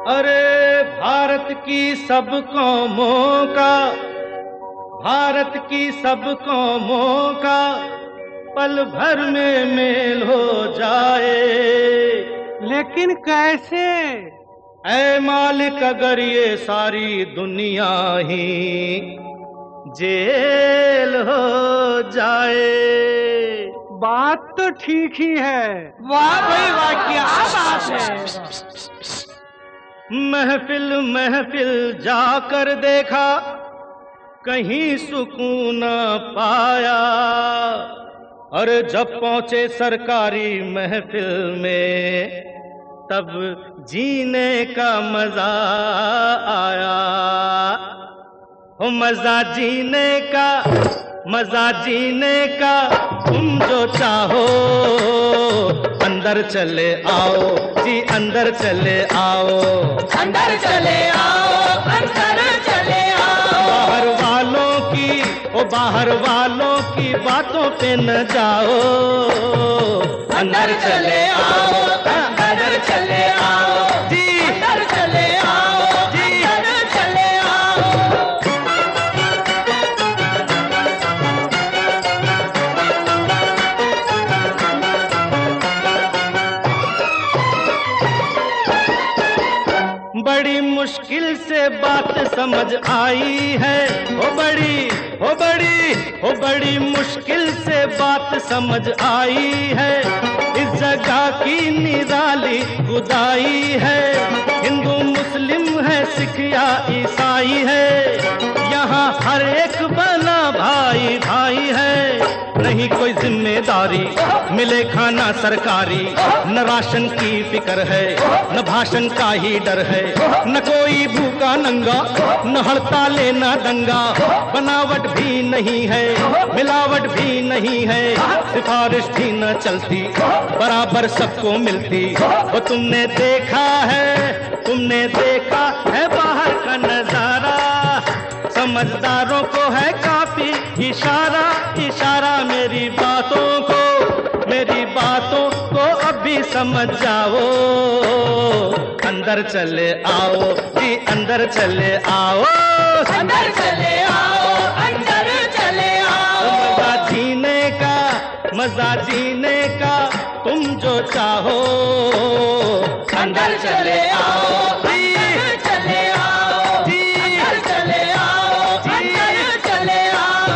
अरे भारत की सब कौमों का, भारत की सब कौमों का पल भर में मेल हो जाए। लेकिन कैसे? ऐ मालिक अगर ये सारी दुनिया ही जेल हो जाए। बात तो ठीक ही है। वाह भाई वाह, क्या बात है। महफिल महफिल जाकर देखा, कहीं सुकून न पाया। और जब पहुंचे सरकारी महफिल में, तब जीने का मजा आया। हो मजा जीने का, मजा जीने का, तुम जो चाहो अंदर चले आओ जी, अंदर चले आओ, अंदर चले आओ, अंदर चले आओ। बाहर वालों की, ओ बाहर वालों की बातों पे न जाओ, अंदर चले आओ, अंदर चले आओ जी, अंदर चले आओ जी, अंदर चले आओ। बड़ी मुश्किल से बात समझ आई है, ओ बड़ी मुश्किल से बात समझ आई है। इस जगह की निराली खुदाई है, हिंदू मुस्लिम है, सिख या ईसाई है, यहाँ हर एक बना भाई भाई है। नहीं कोई जिम्मेदारी, मिले खाना सरकारी, न राशन की फिक्र है, न भाषण का ही डर है, न कोई भूखा नंगा, न हड़ताले न दंगा। बनावट भी नहीं है, मिलावट भी नहीं है, सिफारिश भी न चलती, बराबर सबको मिलती। वो तुमने देखा है, तुमने देखा है बाहर का नजारा, समझदारों को है काफी इशारा, इशारा। मेरी बातों को अभी समझ जाओ, अंदर चले आओ जी, अंदर चले आओ, अंदर चले आओ, अंदर चले आओ। मजा जीने का, मजा जीने का, तुम जो चाहो अंदर चले आओ जी, अंदर चले आओ जी, अंदर चले आओ, अंदर चले आओ।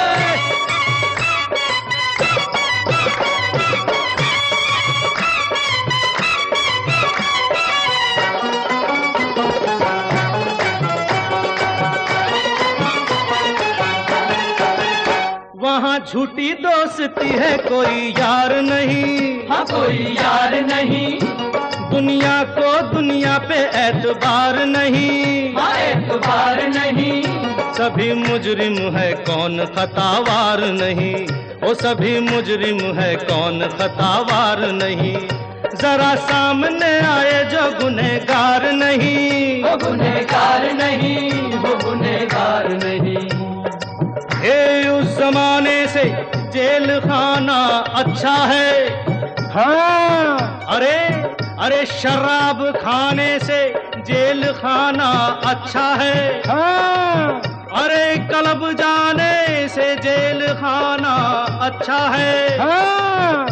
वहाँ झूठी दोस्ती है, कोई यार नहीं, हाँ कोई यार नहीं, दुनिया को दुनिया पे एतबार नहीं, हाँ एतबार नहीं। सभी मुजरिम है, कौन खतावार नहीं, ओ सभी मुजरिम है, कौन खतावार नहीं। जरा सामने आए जो गुनहगार नहीं, वो गुनहगार नहीं, वो गुनहगार नहीं। ये उस जमाने से जेल खाना अच्छा है। हाँ, अरे शराब खाने से जेल खाना अच्छा है। हाँ, अरे क्लब जाने से जेल खाना अच्छा है। हाँ।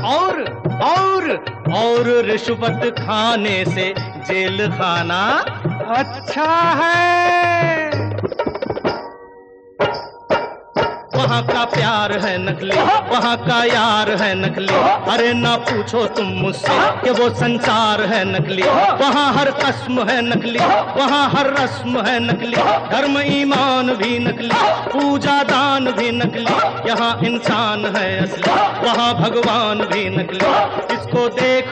और रिश्वत खाने से जेल खाना अच्छा है। वहाँ का प्यार है नकली, वहाँ का यार है नकली। अरे ना पूछो तुम मुझसे कि वो संसार है नकली। वहाँ हर कसम है नकली, वहाँ हर रस्म है नकली, धर्म ईमान भी नकली, पूजा दान भी नकली। यहाँ इंसान है असली, वहाँ भगवान भी नकली। इसको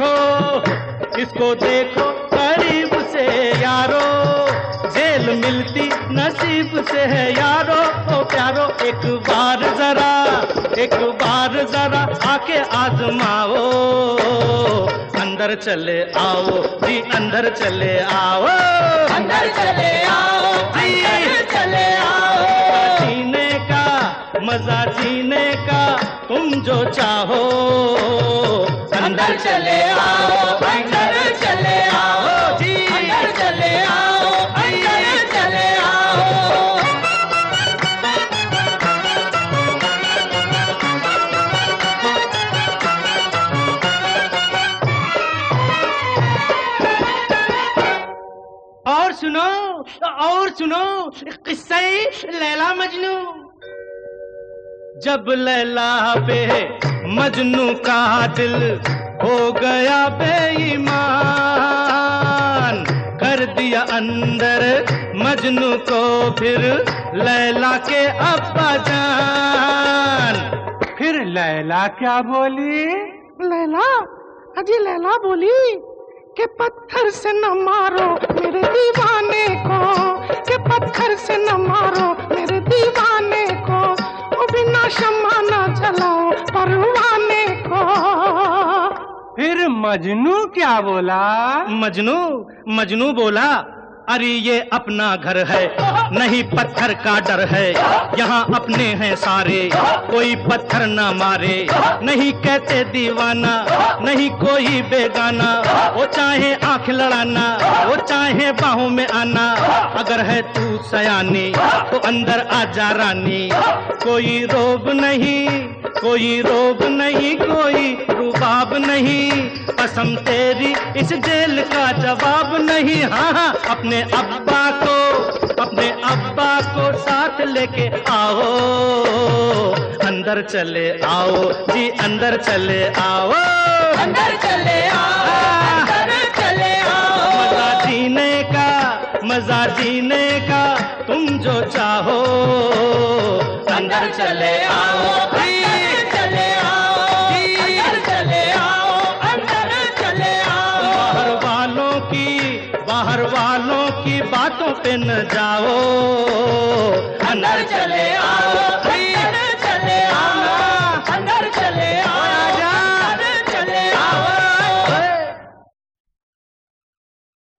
देखो करीब से यारो, जेल मिलती नसीब से है यारो। ओ प्यारो एक बार जरा आके आजमाओ, अंदर चले आओ जी, अंदर चले आओ, अंदर चले आओ, अंदर चले आओ। जीने का, मजा जीने का, तुम जो चाहो अंदर चले आओ, अंदर चले आओ जी, अंदर चले आओ। और सुनो किस्सा लैला मजनू। जब लैला पे मजनू का दिल हो गया बेईमान, कर दिया अंदर मजनू को फिर लैला के अब्बा जान। फिर लैला क्या बोली? लैला अजी लैला बोली कि पत्थर से न मारो मेरे दीवाने को, कि पत्थर से न मारो मेरे दीवाने को, वो बिना शम्मा न जलाओ परवाने को। फिर मजनू क्या बोला? मजनू बोला, अरे ये अपना घर है, नहीं पत्थर का डर है, यहाँ अपने हैं सारे, कोई पत्थर ना मारे, नहीं कहते दीवाना, नहीं कोई बेगाना, वो चाहे आंख लड़ाना, वो चाहे बाहों में आना, अगर है तू सयानी तो अंदर आजा रानी, कोई रोब नहीं, कोई रोब नहीं, कोई रुबाब नहीं, कसम तेरी इस जेल का जवाब नहीं। हाँ, अपने अब्बा को साथ लेके आओ, अंदर चले आओ जी, अंदर चले आओ, अंदर चले आओ, अंदर चले आओ। मजा जीने का तुम जो चाहो, अंदर चले आओ, अंदर चले आओ, अंदर चले आओ, अंदर चले आओ। बाहर वालों की बातों पे न जाओ, अंदर चले आओ।